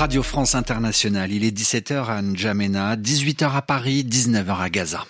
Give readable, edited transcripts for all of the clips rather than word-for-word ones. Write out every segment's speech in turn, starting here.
Radio France Internationale, il est 17h à N'Djamena, 18h à Paris, 19h à Gaza.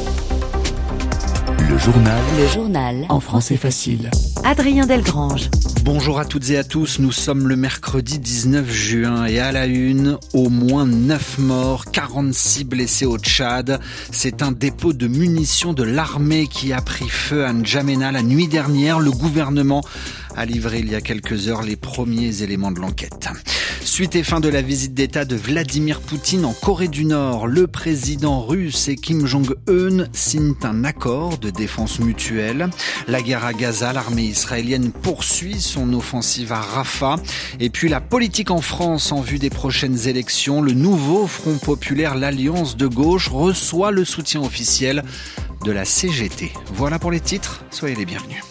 Le journal en français facile. Adrien Delgrange. Bonjour à toutes et à tous, nous sommes le mercredi 19 juin et à la une, au moins 9 morts, 46 blessés au Tchad. C'est un dépôt de munitions de l'armée qui a pris feu à N'Djamena la nuit dernière. Le gouvernement a livré il y a quelques heures les premiers éléments de l'enquête. Suite et fin de la visite d'État de Vladimir Poutine en Corée du Nord, le président russe et Kim Jong-un signent un accord de défense mutuelle. La guerre à Gaza, l'armée israélienne poursuit son offensive à Rafah. Et puis la politique en France en vue des prochaines élections. Le nouveau Front populaire, l'Alliance de gauche, reçoit le soutien officiel de la CGT. Voilà pour les titres, soyez les bienvenus.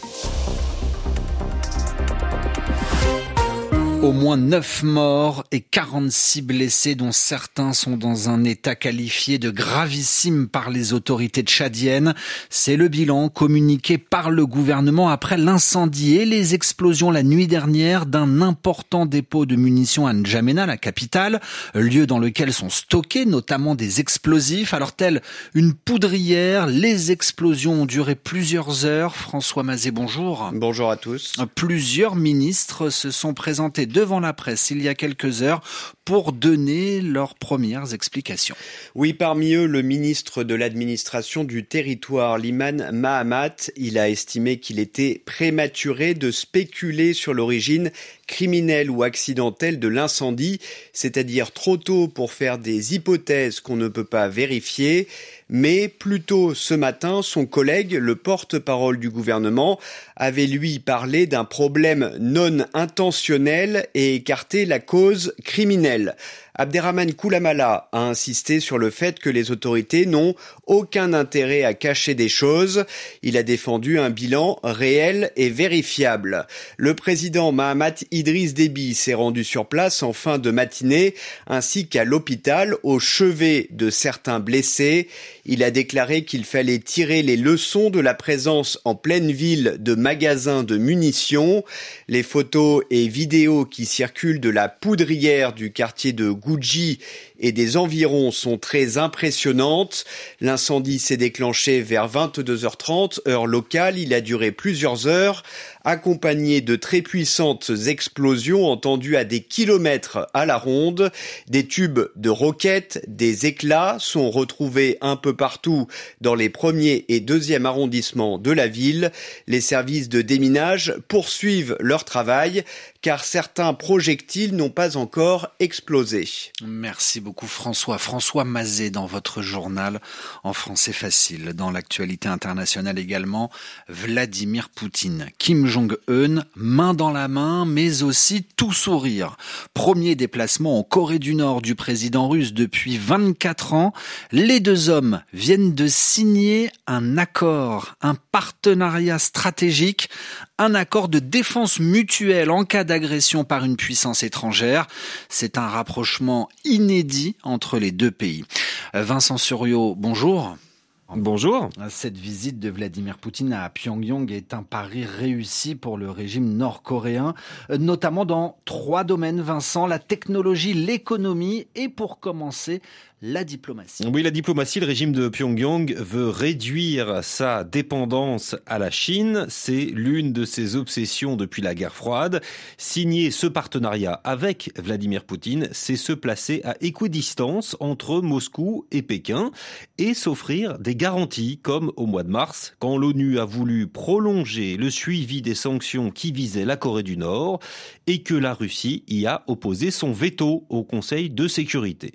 Au moins 9 morts et 46 blessés, dont certains sont dans un état qualifié de gravissime par les autorités tchadiennes. C'est le bilan communiqué par le gouvernement après l'incendie et les explosions la nuit dernière d'un important dépôt de munitions à N'Djamena, la capitale, lieu dans lequel sont stockés notamment des explosifs. Alors telle une poudrière, les explosions ont duré plusieurs heures. François Mazet, bonjour. Bonjour à tous. Plusieurs ministres se sont présentés devant la presse il y a quelques heures pour donner leurs premières explications. Oui, parmi eux, le ministre de l'administration du territoire, Liman Mahamat, il a estimé qu'il était prématuré de spéculer sur l'origine criminelle ou accidentelle de l'incendie, c'est-à-dire trop tôt pour faire des hypothèses qu'on ne peut pas vérifier. Mais plus tôt ce matin, son collègue, le porte-parole du gouvernement, avait lui parlé d'un problème non intentionnel et écarté la cause criminelle. Abderrahmane Koulamala a insisté sur le fait que les autorités n'ont aucun intérêt à cacher des choses. Il a défendu un bilan réel et vérifiable. Le président Mahamat Idriss Déby s'est rendu sur place en fin de matinée, ainsi qu'à l'hôpital, au chevet de certains blessés. Il a déclaré qu'il fallait tirer les leçons de la présence en pleine ville de magasins de munitions. Les photos et vidéos qui circulent de la poudrière du quartier de Gouji et des environs sont très impressionnantes. L'incendie s'est déclenché vers 22h30, heure locale. Il a duré plusieurs heures, accompagné de très puissantes explosions entendues à des kilomètres à la ronde. Des tubes de roquettes, des éclats sont retrouvés un peu partout dans les premiers et deuxièmes arrondissements de la ville. Les services de déminage poursuivent leur travail car certains projectiles n'ont pas encore explosé. Merci beaucoup François. François Mazet dans votre journal en français facile. Dans l'actualité internationale également, Vladimir Poutine. Kim Jong-un, main dans la main, mais aussi tout sourire. Premier déplacement en Corée du Nord du président russe depuis 24 ans. Les deux hommes viennent de signer un accord, un partenariat stratégique, un accord de défense mutuelle en cas d'agression par une puissance étrangère. C'est un rapprochement inédit entre les deux pays. Vincent Suriot, bonjour. Bonjour. Cette visite de Vladimir Poutine à Pyongyang est un pari réussi pour le régime nord-coréen, notamment dans 3 domaines, Vincent, la technologie, l'économie et pour commencer, la diplomatie. Oui, la diplomatie, le régime de Pyongyang veut réduire sa dépendance à la Chine. C'est l'une de ses obsessions depuis la guerre froide. Signer ce partenariat avec Vladimir Poutine, c'est se placer à équidistance entre Moscou et Pékin et s'offrir des garanties, comme au mois de mars, quand l'ONU a voulu prolonger le suivi des sanctions qui visaient la Corée du Nord et que la Russie y a opposé son veto au Conseil de sécurité.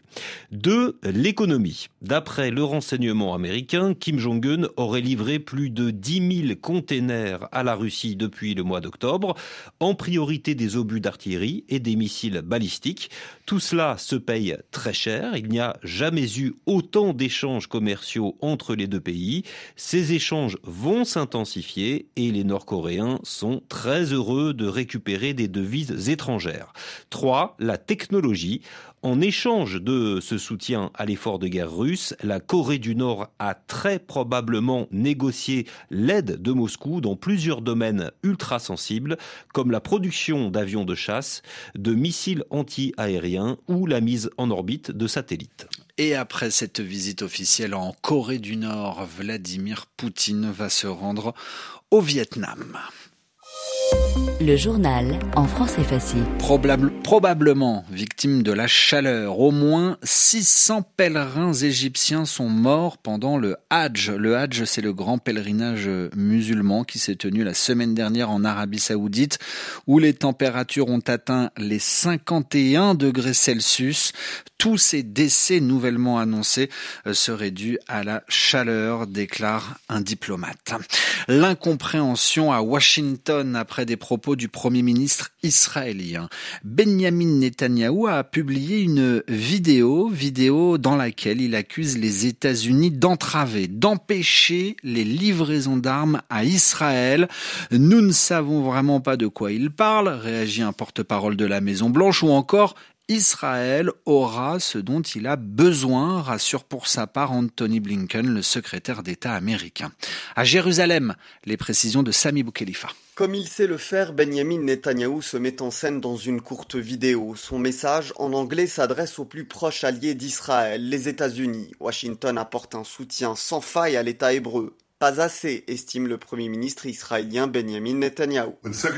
L'économie. D'après le renseignement américain, Kim Jong-un aurait livré plus de 10 000 containers à la Russie depuis le mois d'octobre, en priorité des obus d'artillerie et des missiles balistiques. Tout cela se paye très cher. Il n'y a jamais eu autant d'échanges commerciaux entre entre les deux pays. Ces échanges vont s'intensifier et les Nord-Coréens sont très heureux de récupérer des devises étrangères. 3. La technologie. En échange de ce soutien à l'effort de guerre russe, la Corée du Nord a très probablement négocié l'aide de Moscou dans plusieurs domaines ultra sensibles, comme la production d'avions de chasse, de missiles anti-aériens ou la mise en orbite de satellites. Et après cette visite officielle en Corée du Nord, Vladimir Poutine va se rendre au Vietnam. Le journal en français facile. Probablement victime de la chaleur. Au moins 600 pèlerins égyptiens sont morts pendant le Hadj. Le Hadj, c'est le grand pèlerinage musulman qui s'est tenu la semaine dernière en Arabie Saoudite, où les températures ont atteint les 51 degrés Celsius. Tous ces décès nouvellement annoncés seraient dus à la chaleur, déclare un diplomate. L'incompréhension à Washington après des propos du Premier ministre israélien. Benjamin Netanyahou a publié une vidéo dans laquelle il accuse les États-Unis d'entraver, d'empêcher les livraisons d'armes à Israël. Nous ne savons vraiment pas de quoi il parle, réagit un porte-parole de la Maison-Blanche, ou encore Israël aura ce dont il a besoin, rassure pour sa part Anthony Blinken, le secrétaire d'État américain. À Jérusalem, les précisions de Sami Boukhelifa. Comme il sait le faire, Benjamin Netanyahou se met en scène dans une courte vidéo. Son message en anglais s'adresse aux plus proches alliés d'Israël, les États-Unis. Washington apporte un soutien sans faille à l'État hébreu. Pas assez, estime le Premier ministre israélien Benjamin Netanyahou.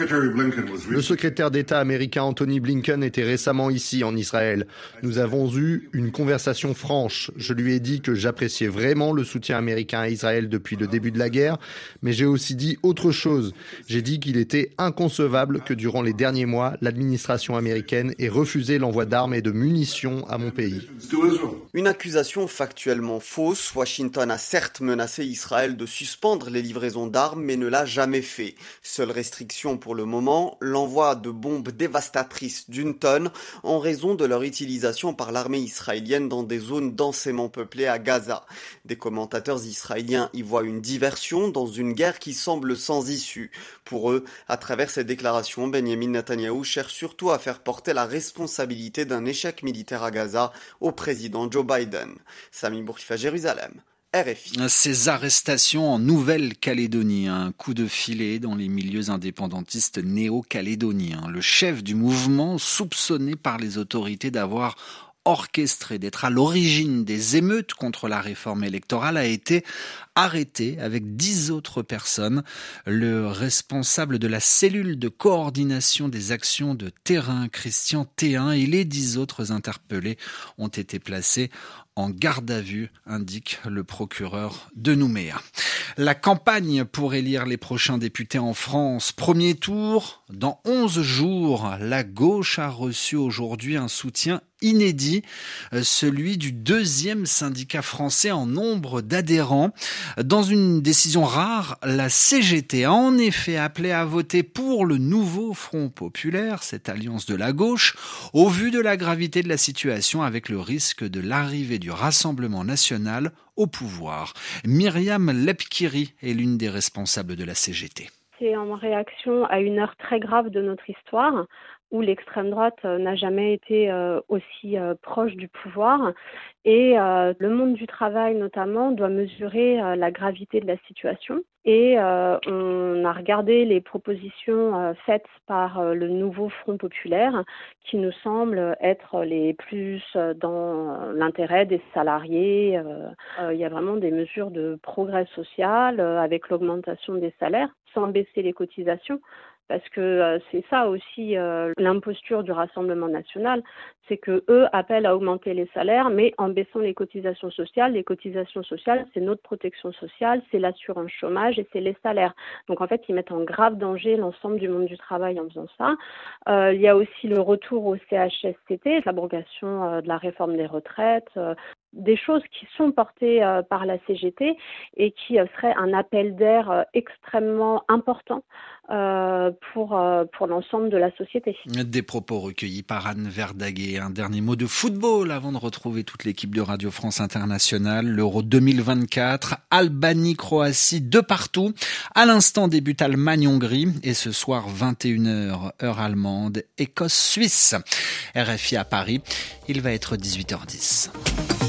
Le secrétaire d'État américain Anthony Blinken était récemment ici en Israël. Nous avons eu une conversation franche. Je lui ai dit que j'appréciais vraiment le soutien américain à Israël depuis le début de la guerre, mais j'ai aussi dit autre chose. J'ai dit qu'il était inconcevable que durant les derniers mois, l'administration américaine ait refusé l'envoi d'armes et de munitions à mon pays. Une accusation factuellement fausse. Washington a certes menacé Israël de suspendre les livraisons d'armes, mais ne l'a jamais fait. Seule restriction pour le moment, l'envoi de bombes dévastatrices d'1 tonne en raison de leur utilisation par l'armée israélienne dans des zones densément peuplées à Gaza. Des commentateurs israéliens y voient une diversion dans une guerre qui semble sans issue. Pour eux, à travers ces déclarations, Benjamin Netanyahou cherche surtout à faire porter la responsabilité d'un échec militaire à Gaza au président Joe Biden. Sami Boukhelifa, Jérusalem. RFI. Ces arrestations en Nouvelle-Calédonie, un coup de filet dans les milieux indépendantistes néo-calédoniens. Le chef du mouvement, soupçonné par les autorités d'avoir orchestré, d'être à l'origine des émeutes contre la réforme électorale, a été arrêté avec 10 autres personnes. Le responsable de la cellule de coordination des actions de terrain, Christian Théin, et les 10 autres interpellés ont été placés en garde à vue, indique le procureur de Nouméa. La campagne pour élire les prochains députés en France. Premier tour dans 11 jours. La gauche a reçu aujourd'hui un soutien inédit, celui du deuxième syndicat français en nombre d'adhérents. Dans une décision rare, la CGT a en effet appelé à voter pour le nouveau Front populaire, cette alliance de la gauche, au vu de la gravité de la situation avec le risque de l'arrivée du Rassemblement national au pouvoir. Myriam Lepkiri est l'une des responsables de la CGT. C'est en réaction à une heure très grave de notre histoire, où l'extrême droite n'a jamais été aussi proche du pouvoir. Et le monde du travail, notamment, doit mesurer la gravité de la situation. Et on a regardé les propositions faites par le nouveau Front populaire, qui nous semblent être les plus dans l'intérêt des salariés. Il y a vraiment des mesures de progrès social avec l'augmentation des salaires, sans baisser les cotisations. Parce que c'est ça aussi l'imposture du Rassemblement national, c'est que eux appellent à augmenter les salaires, mais en baissant les cotisations sociales. Les cotisations sociales, c'est notre protection sociale, c'est l'assurance chômage et c'est les salaires. Donc en fait, ils mettent en grave danger l'ensemble du monde du travail en faisant ça. Il y a aussi le retour au CHSCT, l'abrogation de la réforme des retraites. des choses qui sont portées par la CGT et qui seraient un appel d'air extrêmement important pour l'ensemble de la société. Des propos recueillis par Anne Verdaguet. Un dernier mot de football avant de retrouver toute l'équipe de Radio France Internationale. L'Euro 2024, Albanie-Croatie, 2-2. À l'instant débute Allemagne-Hongrie et ce soir 21h, heure allemande, Écosse-Suisse. RFI à Paris, il va être 18h10.